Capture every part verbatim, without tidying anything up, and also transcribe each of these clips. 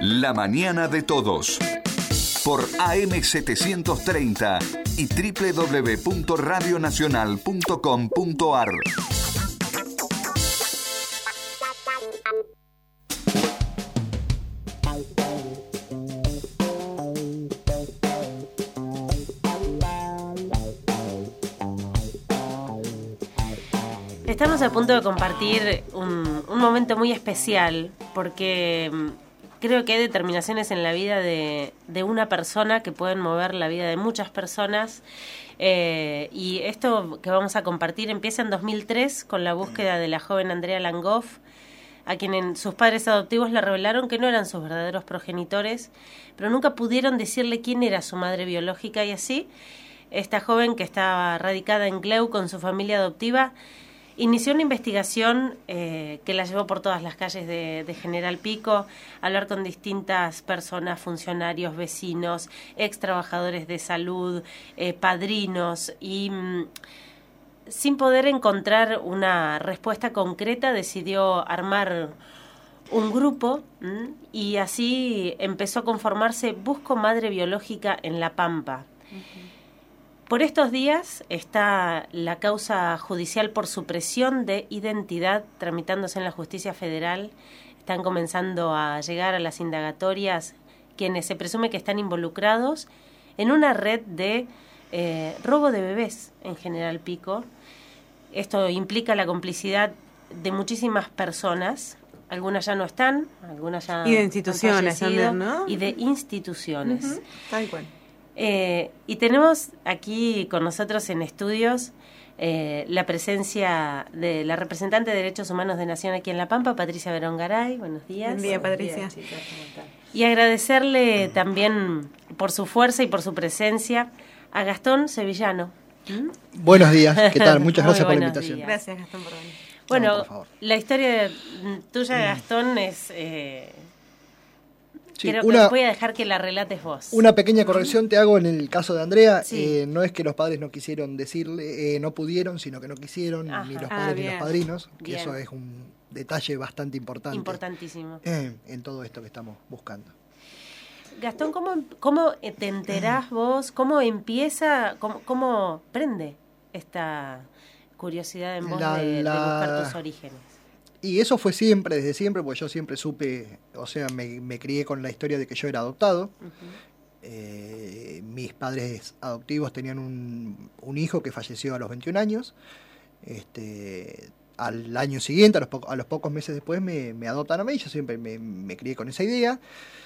La mañana de todos. Por A M setecientos treinta y doble u doble u doble u punto radio nacional punto com punto a r. Estamos a punto de compartir un, un momento muy especial porque creo que hay determinaciones en la vida de, de una persona que pueden mover la vida de muchas personas, eh, y esto que vamos a compartir empieza en dos mil tres con la búsqueda de la joven Andrea Langhoff, a quien en, sus padres adoptivos le revelaron que no eran sus verdaderos progenitores, pero nunca pudieron decirle quién era su madre biológica, y así esta joven, que estaba radicada en Gleu con su familia adoptiva, inició una investigación eh, que la llevó por todas las calles de, de General Pico, a hablar con distintas personas, funcionarios, vecinos, ex trabajadores de salud, eh, padrinos, y mm, sin poder encontrar una respuesta concreta decidió armar un grupo, ¿m? Y así empezó a conformarse Busco Madre Biológica en La Pampa. Uh-huh. Por estos días está la causa judicial por supresión de identidad tramitándose en la justicia federal. Están comenzando a llegar a las indagatorias quienes se presume que están involucrados en una red de eh, robo de bebés en General Pico. Esto implica la complicidad de muchísimas personas. Algunas ya no están, algunas ya y de instituciones también, ¿no? Y de instituciones. Uh-huh. Tal cual. Eh, y tenemos aquí con nosotros en estudios eh, la presencia de la representante de Derechos Humanos de Nación aquí en La Pampa, Patricia Verón Garay. Buenos días. Buen día, Patricia. Buenos días, chicas, ¿cómo están? Y agradecerle también por su fuerza y por su presencia a Gastón Sevillano. ¿Mm? Buenos días, ¿qué tal? Muchas gracias por la invitación. Días. Gracias, Gastón, por venir. Bueno, no, la historia tuya, Gastón, es... Eh, Sí, Creo una, que voy a dejar que la relates vos. Una pequeña corrección te hago en el caso de Andrea. Sí. Eh, no es que los padres no quisieron decirle, eh, no pudieron, sino que no quisieron, Ajá. ni los Ah, padres ni bien. los padrinos, que Bien. eso es un detalle bastante importante. Importantísimo. Eh, en todo esto que estamos buscando. Gastón, ¿cómo, cómo te enterás vos? ¿Cómo empieza, cómo, cómo prende esta curiosidad en vos La- de, la- de buscar tus orígenes? Y eso fue siempre, desde siempre, porque yo siempre supe, o sea, me, me crié con la historia de que yo era adoptado. Uh-huh. Eh, mis padres adoptivos tenían un, un hijo que falleció a los veintiún años. Este, al año siguiente, a los, po- a los pocos meses después, me, me adoptan a mí. Yo siempre me, me crié con esa idea.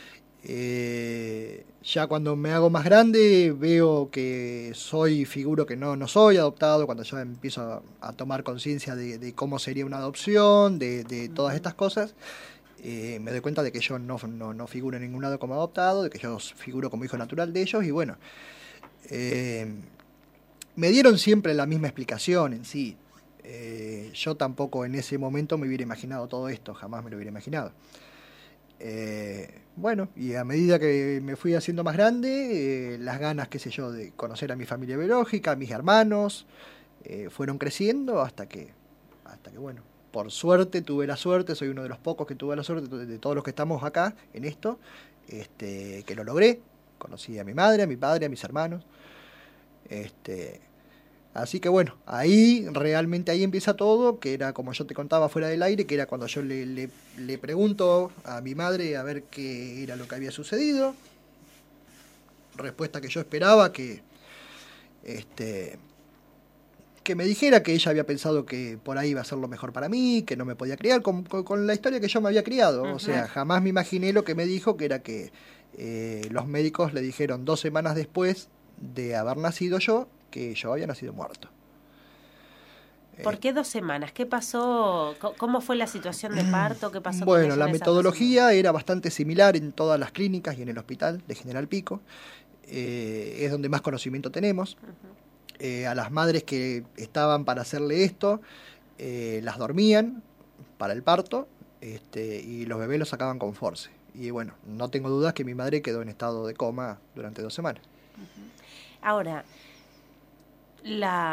Eh, ya cuando me hago más grande veo que soy, figuro que no, no soy adoptado, cuando ya empiezo a, a tomar conciencia de, de cómo sería una adopción, de, de todas estas cosas, eh, me doy cuenta de que yo no, no, no figuro en ningún lado como adoptado, de que yo figuro como hijo natural de ellos, y bueno, eh, me dieron siempre la misma explicación en sí. Eh, yo tampoco en ese momento me hubiera imaginado todo esto, jamás me lo hubiera imaginado. Eh, bueno, y a medida que me fui haciendo más grande, eh, las ganas, qué sé yo, de conocer a mi familia biológica, a mis hermanos, eh, fueron creciendo hasta que, hasta que, bueno, por suerte, tuve la suerte, soy uno de los pocos que tuve la suerte, de, de todos los que estamos acá en esto, este, que lo logré. Conocí a mi madre, a mi padre, a mis hermanos. Este... Así que bueno, ahí realmente ahí empieza todo, que era como yo te contaba fuera del aire, que era cuando yo le, le, le pregunto a mi madre a ver qué era lo que había sucedido. Respuesta que yo esperaba, que este que me dijera que ella había pensado que por ahí iba a ser lo mejor para mí, que no me podía criar, con, con, con la historia que yo me había criado. Uh-huh. O sea, jamás me imaginé lo que me dijo, que era que eh, los médicos le dijeron dos semanas después de haber nacido yo, que yo había nacido muerto. ¿Por qué dos semanas? ¿Qué pasó? ¿Cómo fue la situación de parto? ¿Qué pasó? Bueno, con ella la en esas metodología dos era bastante similar en todas las clínicas y en el hospital de General Pico. Eh, es donde más conocimiento tenemos. Uh-huh. Eh, a las madres que estaban para hacerle esto, eh, las dormían para el parto, este, y los bebés los sacaban con force. Y bueno, no tengo dudas que mi madre quedó en estado de coma durante dos semanas. Uh-huh. Ahora, la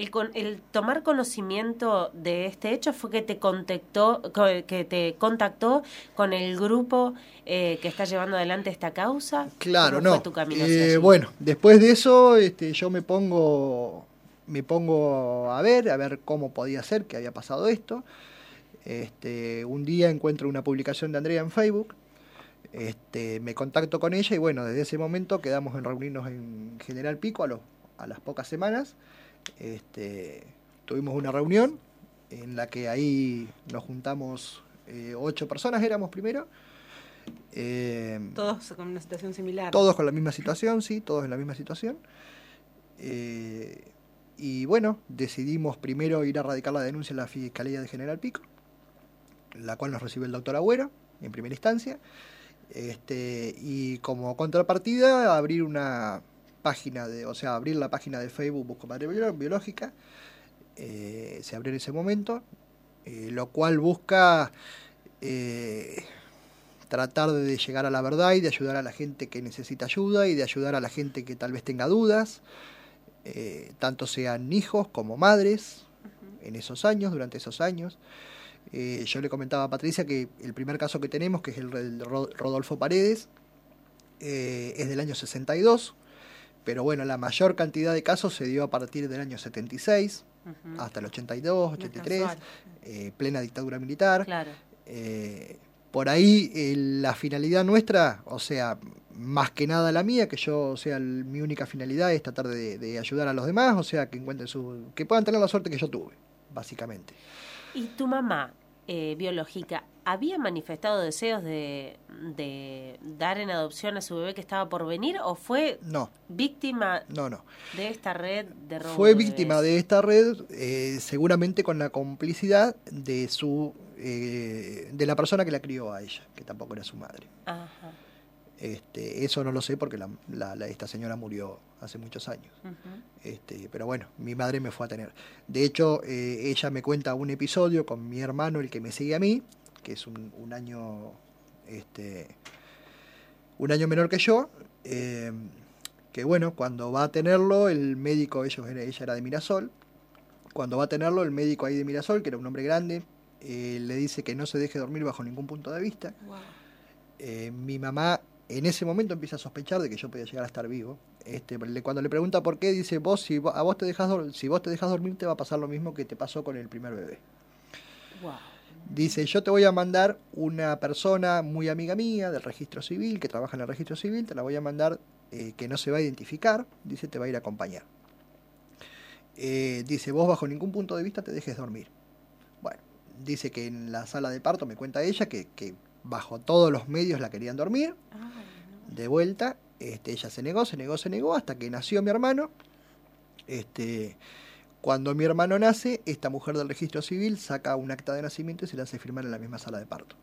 El, con, el tomar conocimiento de este hecho fue que te contactó, que te contactó con el grupo eh, que está llevando adelante esta causa. Claro, ¿Cómo no. fue tu camino hacia Eh, allí? bueno, después de eso, este, yo me pongo, me pongo a ver, a ver cómo podía ser que había pasado esto. Este, un día encuentro una publicación de Andrea en Facebook. Este, me contacto con ella y bueno, desde ese momento quedamos en reunirnos en General Pico a, los, a las pocas semanas. Este, tuvimos una reunión en la que ahí nos juntamos eh, ocho personas, éramos primero. Eh, Todos con una situación similar. Todos con la misma situación, sí, todos en la misma situación. Eh, y bueno, decidimos primero ir a radicar la denuncia en la Fiscalía de General Pico, la cual nos recibe el doctor Agüero en primera instancia. Este, y como contrapartida, abrir una página de, o sea, abrir la página de Facebook Busco Madre Biológica, eh, se abrió en ese momento, eh, lo cual busca eh, tratar de llegar a la verdad y de ayudar a la gente que necesita ayuda y de ayudar a la gente que tal vez tenga dudas, eh, tanto sean hijos como madres, uh-huh. en esos años, durante esos años. Eh, yo le comentaba a Patricia que el primer caso que tenemos, que es el de Rodolfo Paredes, eh, es del año sesenta y dos, pero bueno, la mayor cantidad de casos se dio a partir del año setenta y seis, uh-huh. hasta el ochenta y dos, ochenta y tres, eh, plena dictadura militar. Claro. Eh, por ahí eh, la finalidad nuestra, o sea, más que nada la mía, que yo, o sea, el, mi única finalidad es tratar de, de ayudar a los demás, o sea, que encuentren su, que puedan tener la suerte que yo tuve, básicamente. ¿Y tu mamá eh, biológica había manifestado deseos de, de dar en adopción a su bebé que estaba por venir o fue no. víctima no, no. de esta red de robo? Fue de víctima bebés? de esta red, eh, seguramente con la complicidad de su eh, de la persona que la crió a ella, que tampoco era su madre. Ajá. Este, eso no lo sé porque la, la, la, esta señora murió hace muchos años. Uh-huh. Este, pero bueno, mi madre me fue a tener. De hecho, eh, ella me cuenta un episodio con mi hermano, el que me sigue a mí, que es un, un año este, un año menor que yo, eh, que bueno, cuando va a tenerlo, el médico, ellos, ella era de Mirasol, cuando va a tenerlo, el médico ahí de Mirasol, que era un hombre grande, eh, le dice que no se deje dormir bajo ningún punto de vista. Wow. Eh, mi mamá en ese momento empieza a sospechar de que yo podía llegar a estar vivo. Este, cuando le pregunta por qué, dice, vos si a vos te dejas si vos te dejas dormir te va a pasar lo mismo que te pasó con el primer bebé. Wow. Dice, yo te voy a mandar una persona muy amiga mía del registro civil, que trabaja en el registro civil, te la voy a mandar, eh, que no se va a identificar, dice, te va a ir a acompañar. Eh, dice, vos bajo ningún punto de vista te dejes dormir. Bueno, dice que en la sala de parto, me cuenta ella, que, que bajo todos los medios la querían dormir. Ay, no. De vuelta, este, ella se negó, se negó, se negó, hasta que nació mi hermano. Este, cuando mi hermano nace, esta mujer del registro civil saca un acta de nacimiento y se la hace firmar en la misma sala de parto.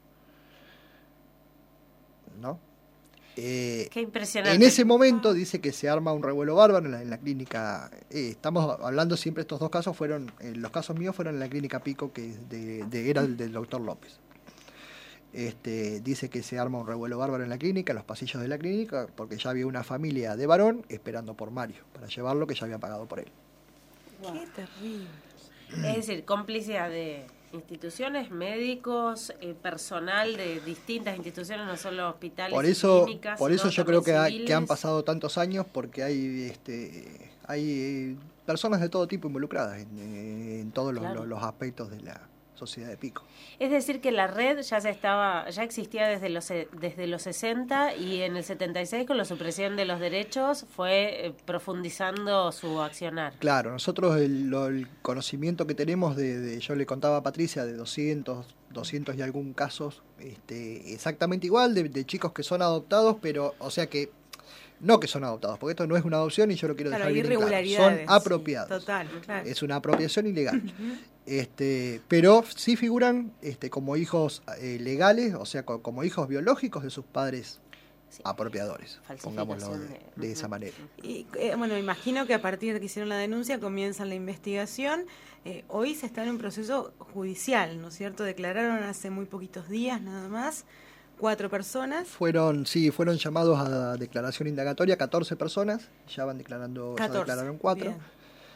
¿No? Eh, Qué impresionante. En ese momento dice que se arma un revuelo bárbaro en la, en la clínica. Eh, estamos hablando siempre, estos dos casos fueron, eh, los casos míos fueron en la clínica Pico, que de, de, era el del doctor López. Este, dice que se arma un revuelo bárbaro en la clínica, en los pasillos de la clínica, porque ya había una familia de varón esperando por Mario, para llevarlo, que ya había pagado por él. Wow. Qué terrible. Es decir, complicidad de instituciones, médicos, eh, personal de distintas instituciones, no solo hospitales por eso, y clínicas. Por eso yo creo que, hay, que han civiles. pasado tantos años, porque hay este hay personas de todo tipo involucradas en, en todos los, claro. los, los aspectos de la sociedad de Pico. Es decir, que la red ya se estaba, ya existía desde los desde los sesenta y en el setenta y seis con la supresión de los derechos fue eh, profundizando su accionar. Claro, nosotros el, lo, el conocimiento que tenemos de, de, yo le contaba a Patricia, de doscientos, doscientos y algún casos, este, exactamente igual, de, de chicos que son adoptados, pero, o sea que, no que son adoptados, porque esto no es una adopción y yo lo quiero claro, dejar bien claro, son apropiados. Sí, total, claro. Es una apropiación ilegal. Este, pero sí figuran este, como hijos eh, legales, o sea, co- como hijos biológicos de sus padres sí. apropiadores, pongámoslo de, de, de esa manera. Y eh, bueno, imagino que a partir de que hicieron la denuncia comienzan la investigación. Eh, hoy se está en un proceso judicial, ¿no es cierto? Declararon hace muy poquitos días nada más cuatro personas. Fueron, sí, fueron llamados a declaración indagatoria catorce personas, ya van declarando, catorce, ya declararon cuatro. Bien.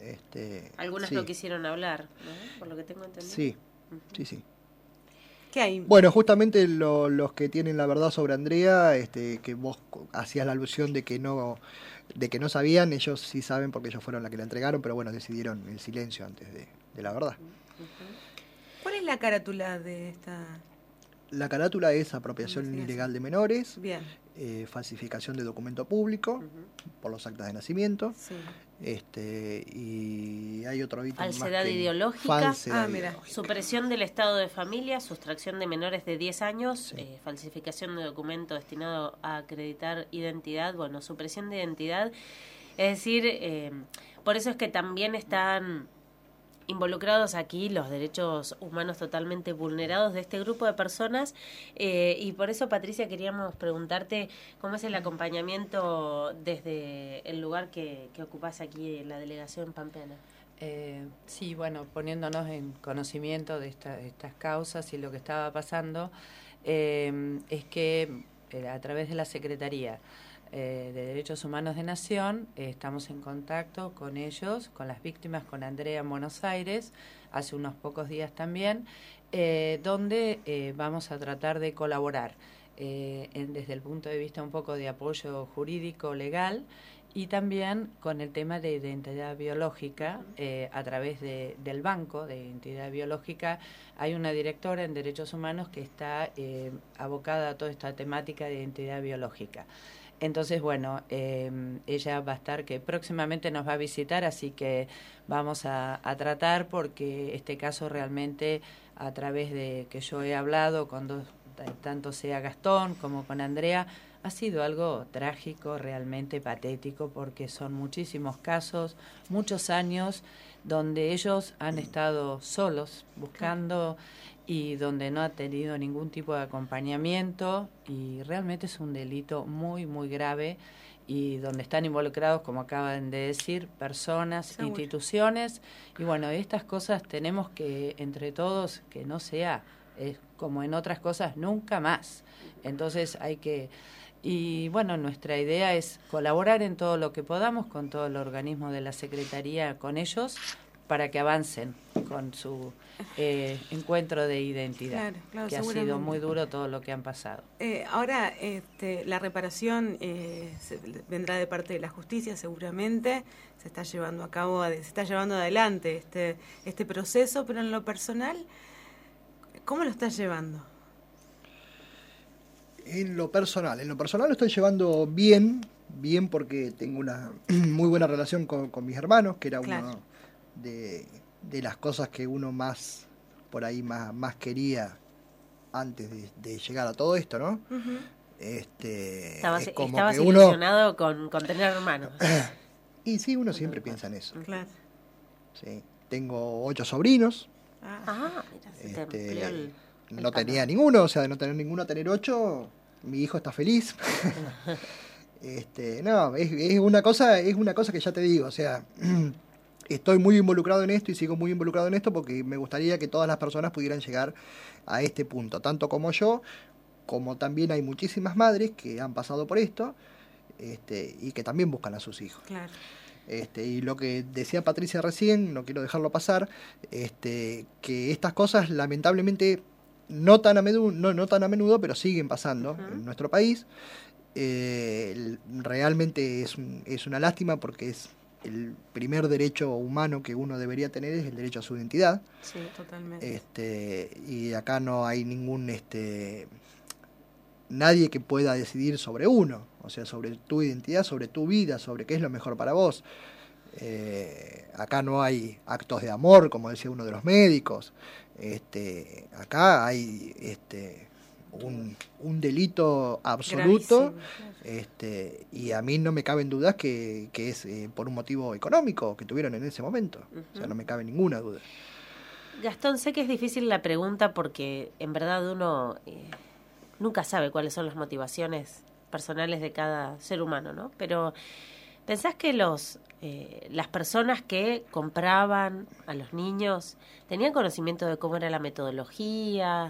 Este, Algunas sí. no quisieron hablar, ¿no? Por lo que tengo entendido. Sí, sí, sí. ¿Qué hay? Bueno, justamente lo- los que tienen la verdad sobre Andrea, este, que vos hacías la alusión de que no de que no sabían, ellos sí saben porque ellos fueron la que la entregaron, pero bueno, decidieron el silencio antes de, de la verdad. ¿Cuál es la carátula de esta...? La carátula es apropiación Investigación. ilegal de menores, Bien, eh, falsificación de documento público por los actas de nacimiento, sí. este y hay otro ítem más Falsedad que- ideológica. falsedad Ah, mira. ideológica. Supresión del estado de familia, sustracción de menores de diez años, Sí. eh, falsificación de documento destinado a acreditar identidad, bueno, supresión de identidad. Es decir, eh, por eso es que también están involucrados aquí los derechos humanos totalmente vulnerados de este grupo de personas, eh, y por eso, Patricia, queríamos preguntarte cómo es el acompañamiento desde el lugar que, que ocupás aquí en la delegación pampeana. Eh, sí, bueno, poniéndonos en conocimiento de esta- estas causas y lo que estaba pasando, eh, es que eh, a través de la Secretaría eh, de Derechos Humanos de Nación eh, estamos en contacto con ellos, con las víctimas, con Andrea en Buenos Aires, hace unos pocos días también, eh, donde eh, vamos a tratar de colaborar eh, en, desde el punto de vista un poco de apoyo jurídico, legal, y también con el tema de identidad biológica, eh, a través de, del Banco de Identidad Biológica, hay una directora en Derechos Humanos que está eh, abocada a toda esta temática de identidad biológica. Entonces, bueno, eh, ella va a estar, que próximamente nos va a visitar, así que vamos a, a tratar, porque este caso realmente, a través de que yo he hablado con dos, tanto sea Gastón como con Andrea, ha sido algo trágico, realmente patético, porque son muchísimos casos, muchos años, donde ellos han estado solos buscando y donde no ha tenido ningún tipo de acompañamiento, y realmente es un delito muy, muy grave, y donde están involucrados, como acaban de decir, personas, Seguro. instituciones, y bueno, estas cosas tenemos que, entre todos, que no sea, eh, como en otras cosas, nunca más. Entonces hay que... Y bueno, nuestra idea es colaborar en todo lo que podamos con todo el organismo de la Secretaría, con ellos, para que avancen con su eh, encuentro de identidad, Claro, claro, que ha sido seguramente. muy duro todo lo que han pasado. Eh, ahora, este, la reparación eh, se- vendrá de parte de la justicia, seguramente. Se está llevando a cabo, se está llevando adelante este, este proceso, pero en lo personal, ¿cómo lo estás llevando? En lo personal, en lo personal lo estoy llevando bien, bien porque tengo una muy buena relación con, con mis hermanos, que era Claro. uno de, de las cosas que uno más, por ahí, más, más quería antes de, de llegar a todo esto, ¿no? Ujú. Este, Estabas, es como estabas que uno... ilusionado con, con tener hermanos. Y sí, uno siempre piensa en eso. Claro. Sí. Tengo ocho sobrinos, Ah, Ah, mira, se te Este, amplió el, el no tenía panorama. ninguno, o sea, de no tener ninguno a tener ocho, mi hijo está feliz. este, no, es, es una cosa, es una cosa que ya te digo, o sea, estoy muy involucrado en esto y sigo muy involucrado en esto porque me gustaría que todas las personas pudieran llegar a este punto, tanto como yo, como también hay muchísimas madres que han pasado por esto, este, y que también buscan a sus hijos. claro. Este, y lo que decía Patricia recién, no quiero dejarlo pasar, este, que estas cosas lamentablemente no tan a menudo, no, no tan a menudo, pero siguen pasando Ujú. en nuestro país. Eh, el- realmente es, un- es una lástima porque es el primer derecho humano que uno debería tener, es el derecho a su identidad. Sí, totalmente. Este, y acá no hay ningún este nadie que pueda decidir sobre uno, o sea, sobre tu identidad, sobre tu vida, sobre qué es lo mejor para vos. Eh, acá no hay actos de amor, como decía uno de los médicos. Este, acá hay este un, un delito absoluto. Gravísimo, claro. Este, y a mí no me caben dudas que, que es eh, por un motivo económico que tuvieron en ese momento. O sea, no me cabe ninguna duda. Gastón, sé que es difícil la pregunta porque en verdad uno eh, nunca sabe cuáles son las motivaciones personales de cada ser humano, ¿no? Pero ¿pensás que los eh, las personas que compraban a los niños tenían conocimiento de cómo era la metodología?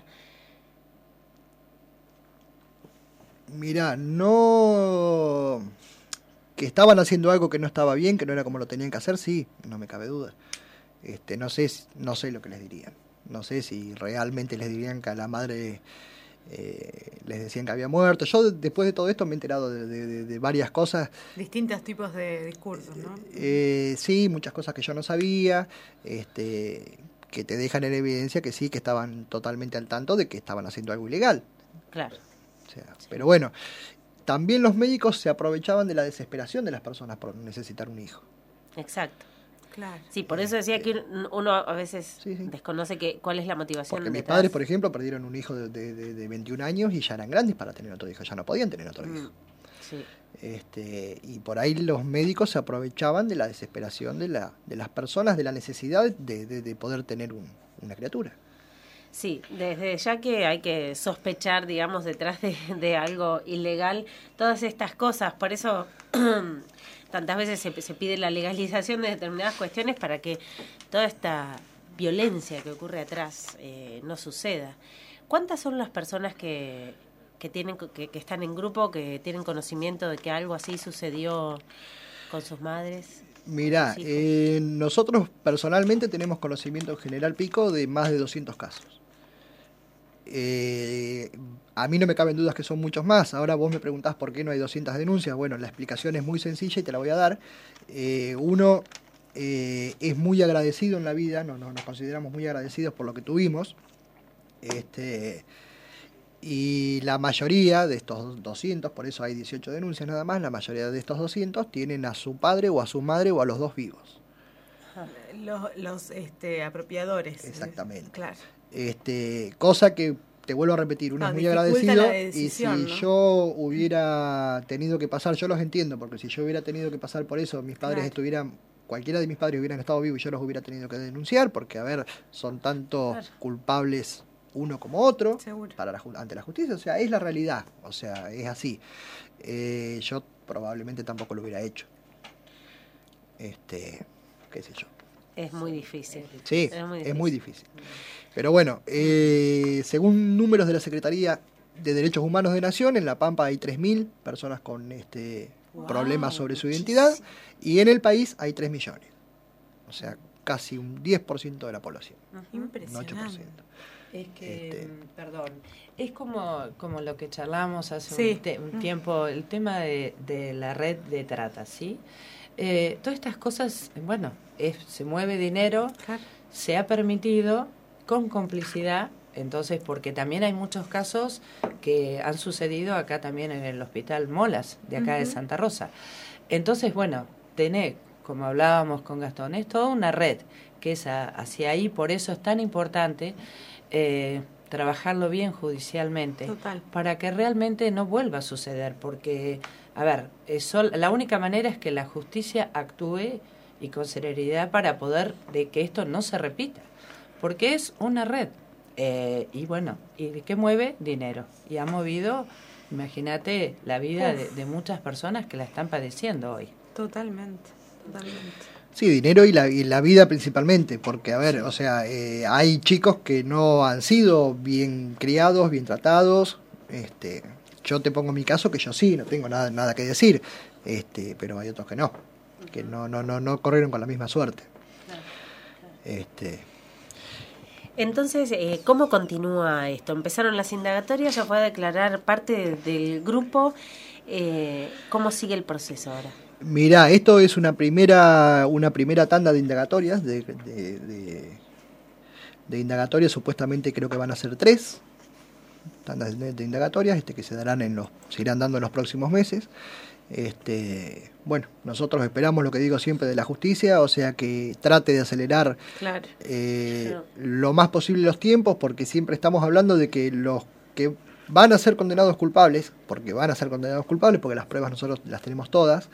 Mirá, no... que estaban haciendo algo que no estaba bien, que no era como lo tenían que hacer, sí, no me cabe duda. Este, no sé, no sé lo que les dirían. No sé si realmente les dirían que a la madre eh, les decían que había muerto. Yo después de todo esto me he enterado de, de, de, de varias cosas. Distintos tipos de discursos, ¿no? Eh, sí, muchas cosas que yo no sabía, este, que te dejan en evidencia que sí, que estaban totalmente al tanto de que estaban haciendo algo ilegal. Claro. O sea, sí. Pero bueno, también los médicos se aprovechaban de la desesperación de las personas por necesitar un hijo. Exacto. Claro. Sí, por eso decía que uno a veces sí, sí. desconoce que, cuál es la motivación. Porque mis detrás. padres, por ejemplo, perdieron un hijo de, de, de, de veintiún años y ya eran grandes para tener otro hijo, ya no podían tener otro hijo. Sí. Este, y por ahí los médicos se aprovechaban de la desesperación de, la, de las personas, de la necesidad de, de, de poder tener un, una criatura. Sí, desde ya que hay que sospechar, digamos, detrás de, de algo ilegal, todas estas cosas. Por eso tantas veces se, se pide la legalización de determinadas cuestiones para que toda esta violencia que ocurre atrás eh, no suceda. ¿Cuántas son las personas que, que, tienen, que, que están en grupo, que tienen conocimiento de que algo así sucedió con sus madres? Mirá, eh, nosotros personalmente tenemos conocimiento en General Pico de más de doscientos casos. Eh, a mí no me caben dudas que son muchos más. Ahora vos me preguntás por qué no hay doscientas denuncias. Bueno, la explicación es muy sencilla y te la voy a dar. Eh, uno eh, es muy agradecido en la vida, no, no, nos consideramos muy agradecidos por lo que tuvimos. Este, y la mayoría de estos doscientos, por eso hay dieciocho denuncias nada más, la mayoría de estos doscientos tienen a su padre o a su madre o a los dos vivos. Los, los este, apropiadores. Exactamente. Claro. Este, cosa que, te vuelvo a repetir, uno no, es muy agradecido decisión, y si ¿no? yo hubiera tenido que pasar, yo los entiendo, porque si yo hubiera tenido que pasar por eso, mis padres claro. estuvieran, cualquiera de mis padres hubieran estado vivos y yo los hubiera tenido que denunciar, porque a ver, son tanto claro. culpables uno como otro para la, ante la justicia, o sea, es la realidad, o sea, es así. Eh, yo probablemente tampoco lo hubiera hecho. Este, qué sé yo. Es muy difícil. Sí, es muy difícil. Es muy difícil. Pero bueno, eh, según números de la Secretaría de Derechos Humanos de Nación, en La Pampa hay tres mil personas con este wow, problemas sobre su identidad y en el país hay tres millones. O sea, casi un diez por ciento de la población. Impresionante. Un ocho por ciento. Es que, este, perdón, es como, como lo que charlamos hace sí. un, te, un tiempo, el tema de, de la red de trata, ¿sí? Eh, todas estas cosas, bueno, es, se mueve dinero, claro. Se ha permitido con complicidad, entonces, porque también hay muchos casos que han sucedido acá también en el Hospital Molas, de acá uh-huh. de Santa Rosa. Entonces, bueno, tenés, como hablábamos con Gastón, es toda una red que es a, hacia ahí, por eso es tan importante eh, trabajarlo bien judicialmente. Total. Para que realmente no vuelva a suceder, porque, a ver, es la única manera es que la justicia actúe y con celeridad para poder de que esto no se repita, porque es una red eh, y bueno, y que mueve dinero y ha movido, imagínate, la vida de, de muchas personas que la están padeciendo hoy. Totalmente, totalmente. Sí, dinero y la, y la vida principalmente, porque a ver, o sea, eh, hay chicos que no han sido bien criados, bien tratados. Este, yo te pongo mi caso que yo sí, no tengo nada, nada que decir, este, pero hay otros que no, que no, no, no, no corrieron con la misma suerte. Claro, claro. Este. Entonces, eh, ¿cómo continúa esto? Empezaron las indagatorias, ya fue a declarar parte del grupo. Eh, ¿Cómo sigue el proceso ahora? Mirá, esto es una primera una primera tanda de indagatorias, de, de, de, de indagatorias, supuestamente creo que van a ser tres tandas de, de indagatorias, este, que se darán en los, se irán dando en los próximos meses. Este, bueno, nosotros esperamos lo que digo siempre de la justicia, o sea que trate de acelerar claro. Eh, claro. lo más posible los tiempos, porque siempre estamos hablando de que los que van a ser condenados culpables, porque van a ser condenados culpables, porque las pruebas nosotros las tenemos todas,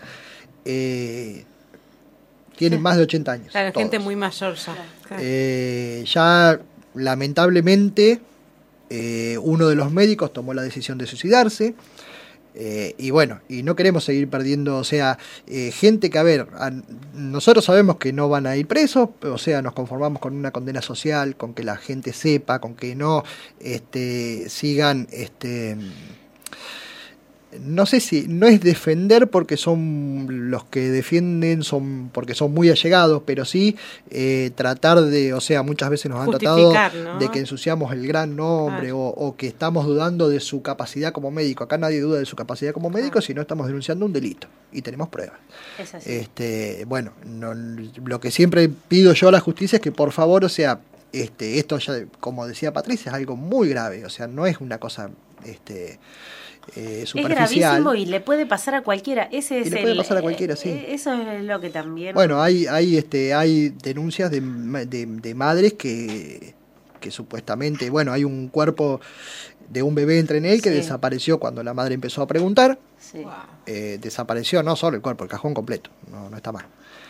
eh, tienen sí. más de ochenta años. Claro, todos. Gente muy mayor ya. Claro. Eh, ya, lamentablemente, eh, uno de los médicos tomó la decisión de suicidarse. Eh, y bueno, y no queremos seguir perdiendo, o sea, eh, gente que, a ver, a, nosotros sabemos que no van a ir presos, o sea, nos conformamos con una condena social, con que la gente sepa, con que no este, sigan este, no sé si, no es defender porque son los que defienden, son porque son muy allegados, pero sí eh, tratar de, o sea, muchas veces nos han tratado, ¿no?, de que ensuciamos el gran nombre, claro, o, o que estamos dudando de su capacidad como médico. Acá nadie duda de su capacidad como médico, ah, sino estamos denunciando un delito y tenemos pruebas. Es así. Este, bueno, no, lo que siempre pido yo a la justicia es que por favor, o sea, este, esto ya, como decía Patricia, es algo muy grave, o sea, no es una cosa, este, Eh, es gravísimo y le puede pasar a cualquiera. Ese es y le el, puede pasar a cualquiera, sí. Eso es lo que también. Bueno, hay hay este hay denuncias de, de, de madres que que supuestamente, bueno, hay un cuerpo de un bebé entre en él que sí. desapareció cuando la madre empezó a preguntar. Sí. Eh, desapareció no solo el cuerpo, el cajón completo. No no está mal.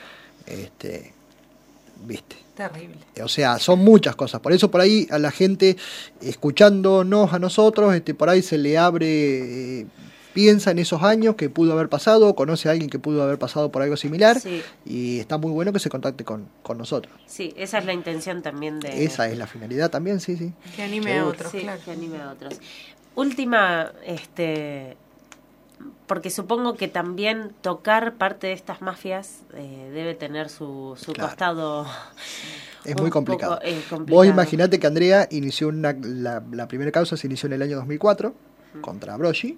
Este, ¿viste? Terrible. O sea, son muchas cosas. Por eso por ahí a la gente, escuchándonos a nosotros, este, por ahí se le abre, eh, piensa en esos años que pudo haber pasado, conoce a alguien que pudo haber pasado por algo similar, sí. y está muy bueno que se contacte con, con nosotros. Sí, esa es la intención también de... Esa es la finalidad también, sí, sí. Que anime a otros, sí, claro. Que anime a otros. Última, este... porque supongo que también tocar parte de estas mafias eh, debe tener su, su claro. costado. Es muy complicado. Poco, eh, complicado. Vos imaginate que Andrea inició una, la, la primera causa se inició en el año dos mil cuatro uh-huh. contra Broggi.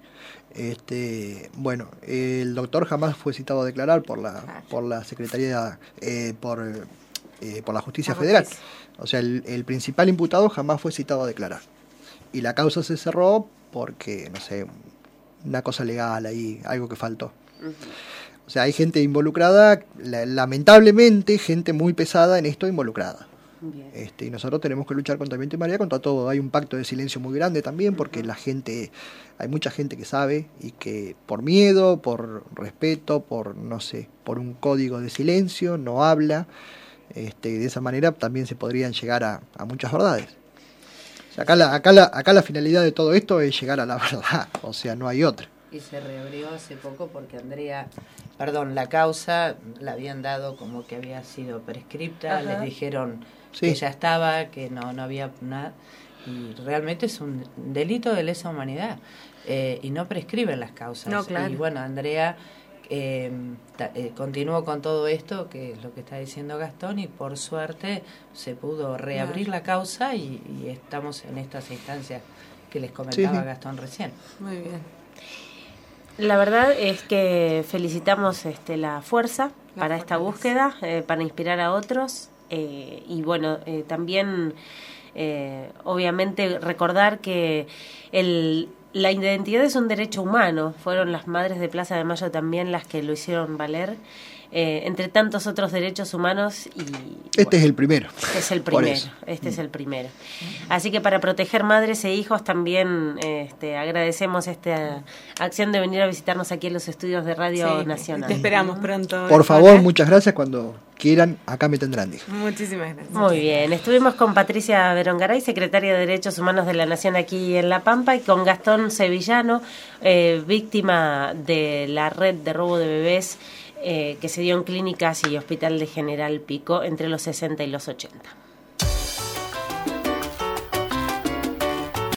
Este, bueno, el doctor jamás fue citado a declarar por la por la Secretaría eh, por eh, por la Justicia la Federal. Justicia. O sea, el, el principal imputado jamás fue citado a declarar. Y la causa se cerró porque, no sé, una cosa legal ahí, algo que faltó. Uh-huh. O sea, hay gente involucrada, la, lamentablemente, gente muy pesada en esto involucrada. Bien. Este, y nosotros tenemos que luchar contra viento y marea, contra todo. Hay un pacto de silencio muy grande también, porque uh-huh. la gente, hay mucha gente que sabe y que por miedo, por respeto, por, no sé, por un código de silencio, no habla. Este, y de esa manera también se podrían llegar a, a muchas verdades. O sea, acá, la, acá, la, acá la finalidad de todo esto es llegar a la verdad, o sea, no hay otra. Y se reabrió hace poco porque Andrea, perdón, la causa la habían dado como que había sido prescripta, ajá. les dijeron sí. que ya estaba, que no, no había nada, y realmente es un delito de lesa humanidad, eh, y no prescriben las causas. No, claro. Y bueno, Andrea eh, ta, eh, continuó con todo esto, que es lo que está diciendo Gastón, y por suerte se pudo reabrir claro. la causa y, y estamos en estas instancias que les comentaba sí. Gastón recién. Muy bien. La verdad es que felicitamos este, la fuerza la para esta búsqueda, eh, para inspirar a otros eh, y bueno, eh, también eh, obviamente recordar que el, la identidad es un derecho humano. Fueron las madres de Plaza de Mayo también las que lo hicieron valer. Eh, entre tantos otros derechos humanos y este bueno, es el primero es el primero este mm. es el primero así que para proteger madres e hijos también este, agradecemos esta acción de venir a visitarnos aquí en los estudios de Radio sí, Nacional. Te esperamos pronto. Por favor, acá. Muchas gracias, cuando quieran acá me tendrán, dijo. Muchísimas gracias. Muy bien, estuvimos con Patricia Berongaray, secretaria de Derechos Humanos de la Nación aquí en La Pampa, y con Gastón Sevillano, eh, víctima de la red de robo de bebés Eh, que se dio en clínicas y hospital de General Pico entre los sesenta y los ochenta.